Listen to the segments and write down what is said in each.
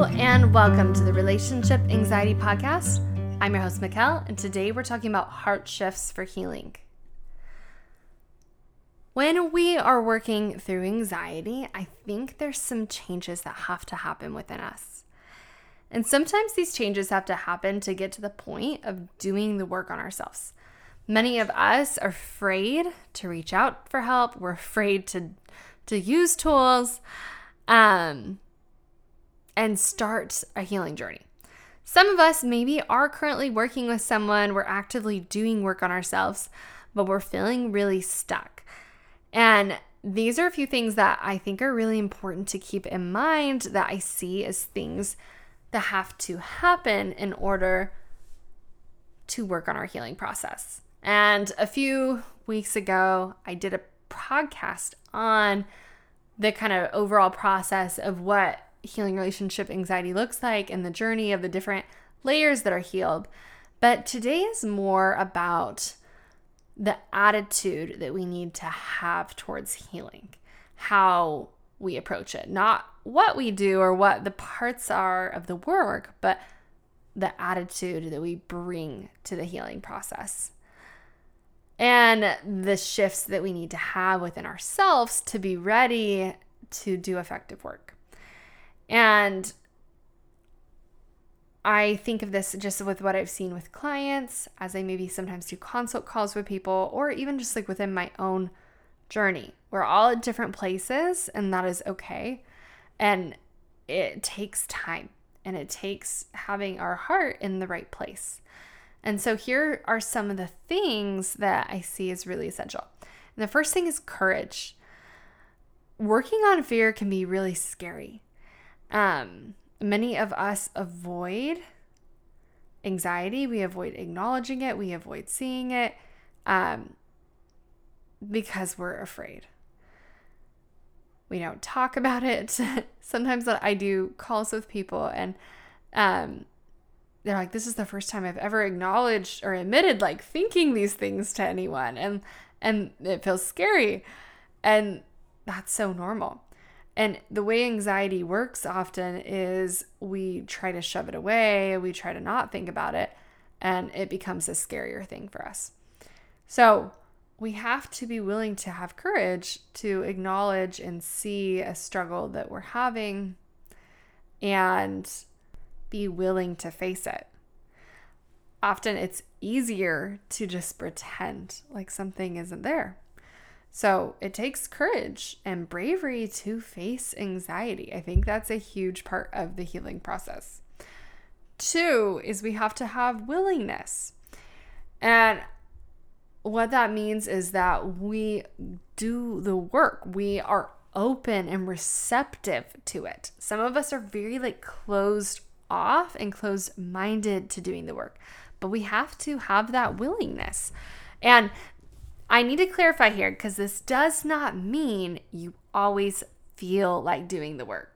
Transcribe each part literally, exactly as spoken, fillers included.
Hello and welcome to the Relationship Anxiety Podcast. I'm your host, Mikkel, and today we're talking about heart shifts for healing. When we are working through anxiety, I think there's some changes that have to happen within us. And sometimes these changes have to happen to get to the point of doing the work on ourselves. Many of us are afraid to reach out for help. We're afraid to, to use tools um, and start a healing journey. Some of us maybe are currently working with someone. We're actively doing work on ourselves, but we're feeling really stuck. And these are a few things that I think are really important to keep in mind that I see as things that have to happen in order to work on our healing process. And a few weeks ago, I did a podcast on the kind of overall process of what healing relationship anxiety looks like and the journey of the different layers that are healed. But today is more about the attitude that we need to have towards healing, how we approach it, not what we do or what the parts are of the work, but the attitude that we bring to the healing process and the shifts that we need to have within ourselves to be ready to do effective work. And I think of this just with what I've seen with clients as I maybe sometimes do consult calls with people, or even just like within my own journey. We're all at different places, and that is okay. And it takes time, and it takes having our heart in the right place. And so here are some of the things that I see as really essential. And the first thing is courage. Working on fear can be really scary. Um, many of us avoid anxiety. We avoid acknowledging it. We avoid seeing it um, because we're afraid. We don't talk about it. Sometimes I do calls with people and um, they're like, this is the first time I've ever acknowledged or admitted like thinking these things to anyone. And, and it feels scary. And that's so normal. And the way anxiety works often is we try to shove it away, we try to not think about it, and it becomes a scarier thing for us. So we have to be willing to have courage to acknowledge and see a struggle that we're having and be willing to face it. Often it's easier to just pretend like something isn't there. So it takes courage and bravery to face anxiety. I think that's a huge part of the healing process. Two is we have to have willingness. And what that means is that we do the work. We are open and receptive to it. Some of us are very like closed off and closed-minded to doing the work, but we have to have that willingness. And I need to clarify here because this does not mean you always feel like doing the work.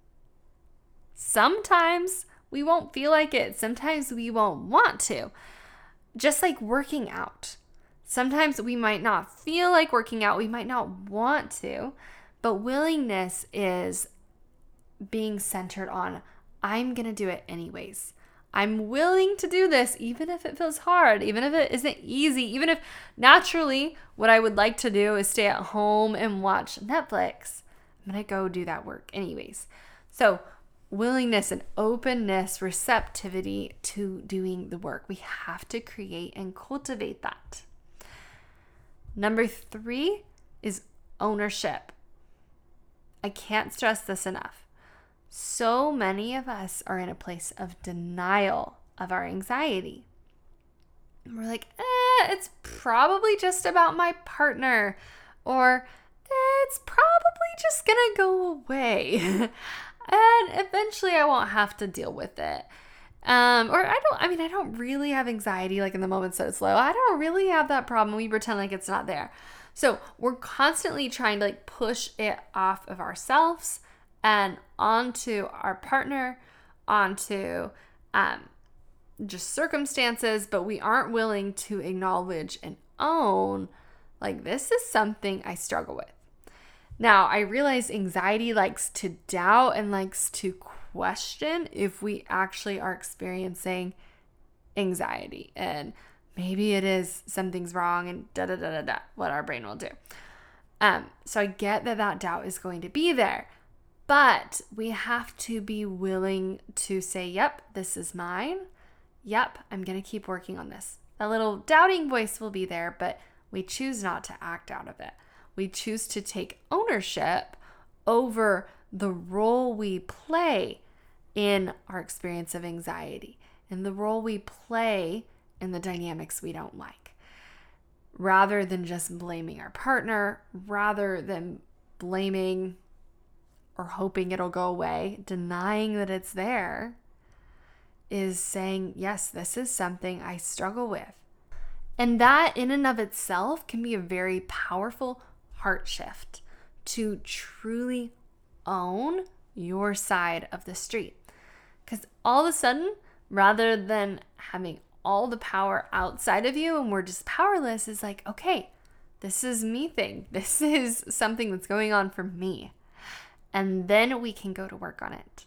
Sometimes we won't feel like it. Sometimes we won't want to. Just like working out. Sometimes we might not feel like working out. We might not want to. But willingness is being centered on, I'm going to do it anyways. I'm willing to do this even if it feels hard, even if it isn't easy, even if naturally what I would like to do is stay at home and watch Netflix. I'm going to go do that work anyways. So willingness and openness, receptivity to doing the work. We have to create and cultivate that. Number three is ownership. I can't stress this enough. So many of us are in a place of denial of our anxiety. And we're like, eh, it's probably just about my partner, or eh, it's probably just going to go away. And eventually I won't have to deal with it. Um, or I don't, I mean, I don't really have anxiety like in the moments that it's low. I don't really have that problem. We pretend like it's not there. So we're constantly trying to like push it off of ourselves and onto our partner, onto um, just circumstances, but we aren't willing to acknowledge and own, like, this is something I struggle with. Now, I realize anxiety likes to doubt and likes to question if we actually are experiencing anxiety, and maybe it is something's wrong and da da da da da, what our brain will do. Um, so I get that that doubt is going to be there, but we have to be willing to say, yep, this is mine. Yep, I'm going to keep working on this. A little doubting voice will be there, but we choose not to act out of it. We choose to take ownership over the role we play in our experience of anxiety and the role we play in the dynamics we don't like. Rather than just blaming our partner, rather than blaming or hoping it'll go away, denying that it's there, is saying, yes, this is something I struggle with. And that in and of itself can be a very powerful heart shift to truly own your side of the street. Because all of a sudden, rather than having all the power outside of you and we're just powerless, is like, okay, this is me thing. This is something that's going on for me. And then we can go to work on it.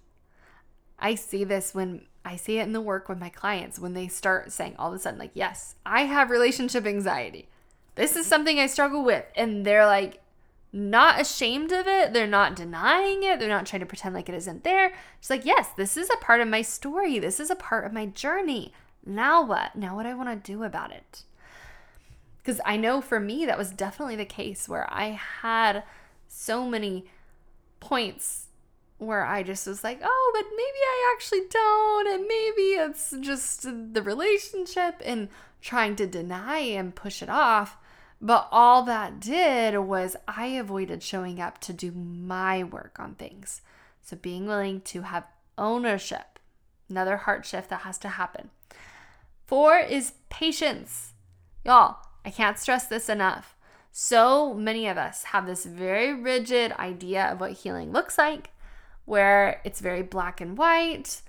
I see this when I see it in the work with my clients, when they start saying all of a sudden, like, yes, I have relationship anxiety. This is something I struggle with. And they're like, not ashamed of it. They're not denying it. They're not trying to pretend like it isn't there. It's like, yes, this is a part of my story. This is a part of my journey. Now what? Now what do I want to do about it? Because I know for me, that was definitely the case where I had so many points where I just was like, oh, but maybe I actually don't. And maybe it's just the relationship and trying to deny and push it off. But all that did was I avoided showing up to do my work on things. So being willing to have ownership, another heart shift that has to happen. Four is patience. Y'all, I can't stress this enough. So many of us have this very rigid idea of what healing looks like, where it's very black and white,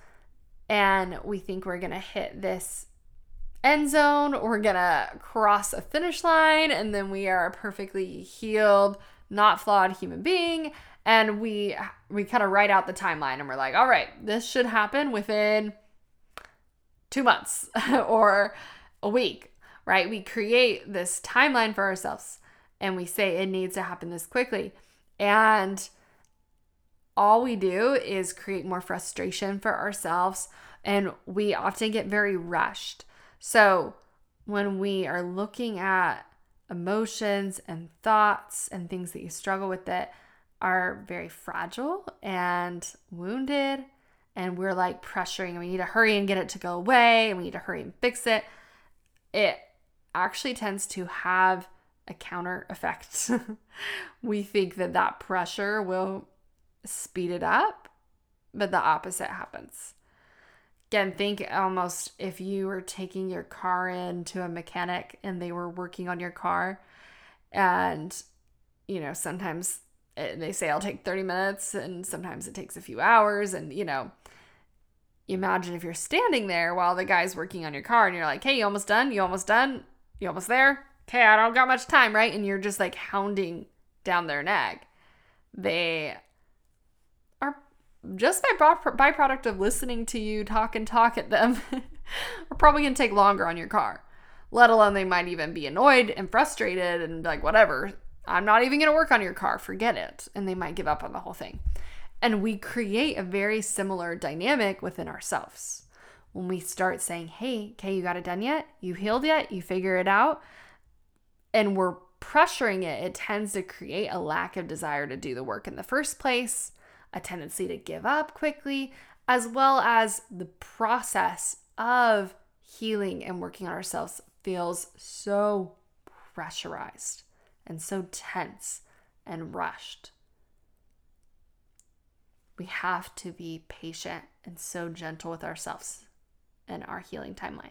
and we think we're going to hit this end zone, or we're going to cross a finish line, and then we are a perfectly healed, not flawed human being, and we we kind of write out the timeline, and we're like, all right, this should happen within two months or a week, right? We create this timeline for ourselves, and we say it needs to happen this quickly, and all we do is create more frustration for ourselves, and we often get very rushed. So when we are looking at emotions and thoughts and things that you struggle with that are very fragile and wounded, and we're like pressuring and we need to hurry and get it to go away and we need to hurry and fix it, it actually tends to have a counter effect. We think that that pressure will speed it up, but the opposite happens. Again, think almost if you were taking your car into a mechanic and they were working on your car, and you know, sometimes it, they say I'll take thirty minutes and sometimes it takes a few hours, and you know, imagine if you're standing there while the guy's working on your car and you're like, hey, you almost done? You almost done? You almost there? Okay, I don't got much time, right? And you're just like hounding down their neck. They are just by byproduct of listening to you talk and talk at them are probably going to take longer on your car, let alone they might even be annoyed and frustrated and like, whatever, I'm not even going to work on your car, forget it. And they might give up on the whole thing. And we create a very similar dynamic within ourselves. When we start saying, hey, okay, you got it done yet? You healed yet? You figure it out? And we're pressuring it, it tends to create a lack of desire to do the work in the first place, a tendency to give up quickly, as well as the process of healing and working on ourselves feels so pressurized and so tense and rushed. We have to be patient and so gentle with ourselves and our healing timeline.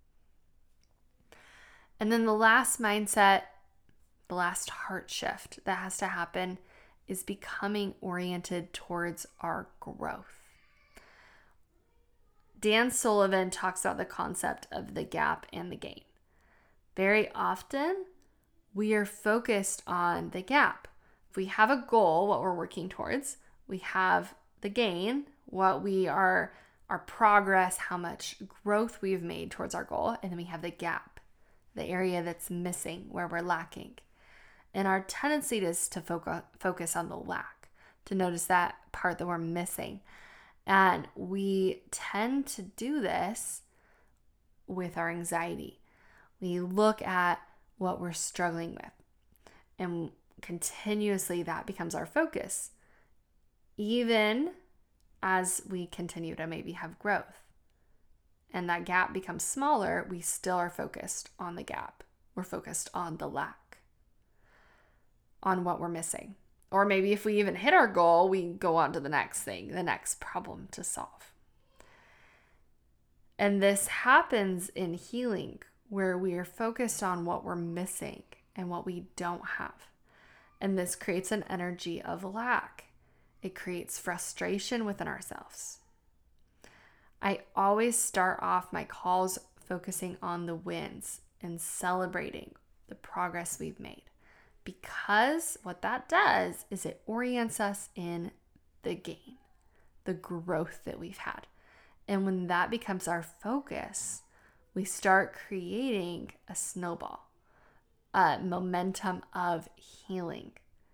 And then the last mindset, the last heart shift that has to happen is becoming oriented towards our growth. Dan Sullivan talks about the concept of the gap and the gain. Very often, we are focused on the gap. If we have a goal, what we're working towards, we have the gain, what we are, our progress, how much growth we've made towards our goal. And then we have the gap, the area that's missing, where we're lacking. And our tendency is to focus focus on the lack, to notice that part that we're missing. And we tend to do this with our anxiety. We look at what we're struggling with, and continuously that becomes our focus, even as we continue to maybe have growth. And that gap becomes smaller, we still are focused on the gap. We're focused on the lack, on what we're missing. Or maybe if we even hit our goal, we go on to the next thing, the next problem to solve. And this happens in healing, where we are focused on what we're missing and what we don't have. And this creates an energy of lack. It creates frustration within ourselves. I always start off my calls focusing on the wins and celebrating the progress we've made, because what that does is it orients us in the gain, the growth that we've had. And when that becomes our focus, we start creating a snowball, a momentum of healing.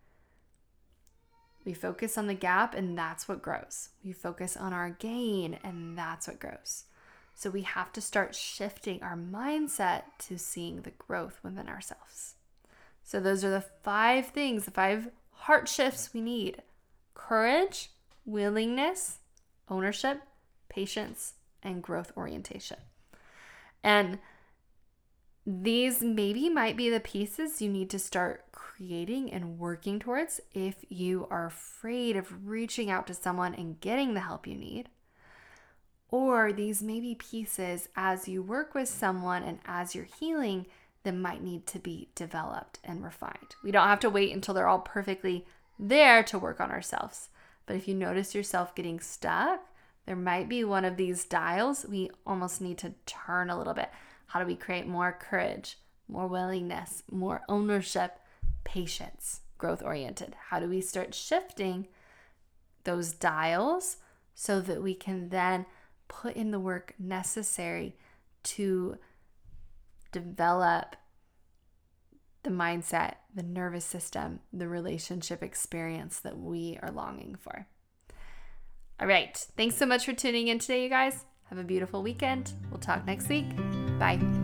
We focus on the gap, and that's what grows. We focus on our gain, and that's what grows. So we have to start shifting our mindset to seeing the growth within ourselves. So those are the five things, the five heart shifts we need: courage, willingness, ownership, patience, and growth orientation. And these maybe might be the pieces you need to start creating and working towards if you are afraid of reaching out to someone and getting the help you need. Or these may be pieces as you work with someone and as you're healing that might need to be developed and refined. We don't have to wait until they're all perfectly there to work on ourselves. But if you notice yourself getting stuck, there might be one of these dials we almost need to turn a little bit. How do we create more courage, more willingness, more ownership, patience, growth oriented? How do we start shifting those dials so that we can then put in the work necessary to develop the mindset, the nervous system, the relationship experience that we are longing for? All right. Thanks so much for tuning in today, you guys. Have a beautiful weekend. We'll talk next week. Bye.